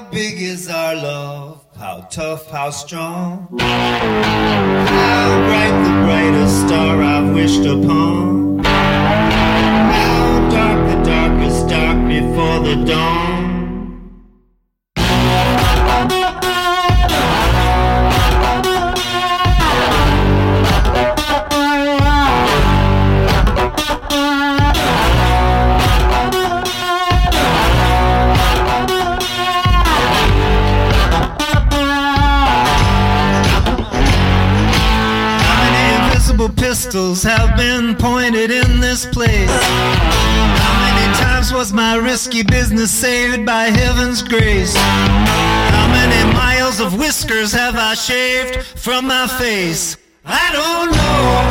How big is our love? How tough, how strong? How bright the brightest star I've wished upon? How dark the darkest dark before the dawn? Pistols have been pointed in this place. How many times was my risky business saved by heaven's grace? How many miles of whiskers have I shaved from my face? I don't know.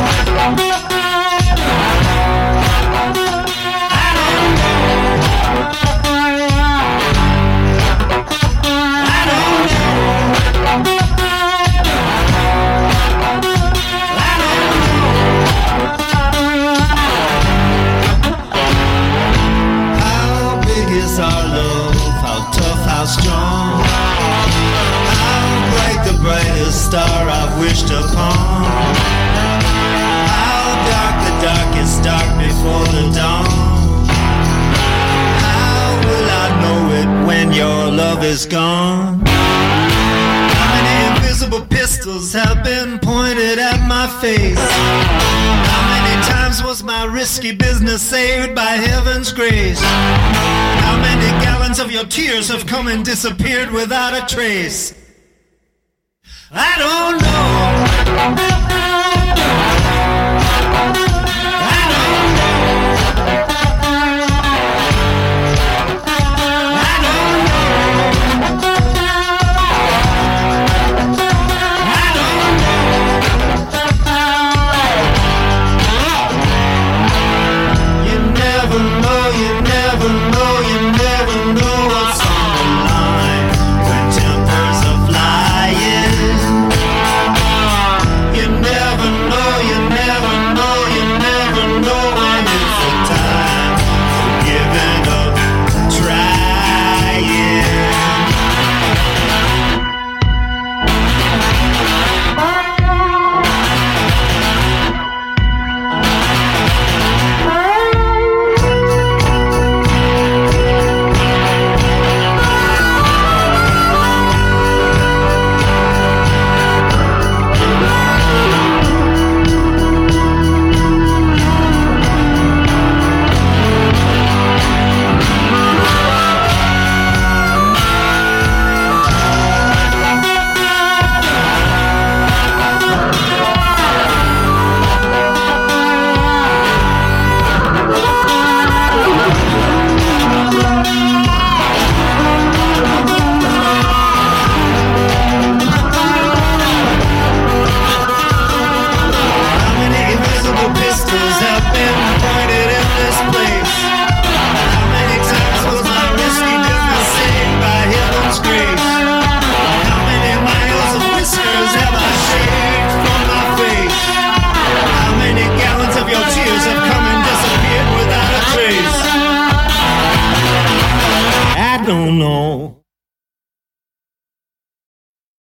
Our love, how tough, how strong, how bright the brightest star I've wished upon, how dark the darkest dark before the dawn. How will I know it when your love is gone? How many invisible pistols have been pointed at my face? How many times was my risky business saved by heaven's grace? How many gallons of your tears have come and disappeared without a trace? I don't know.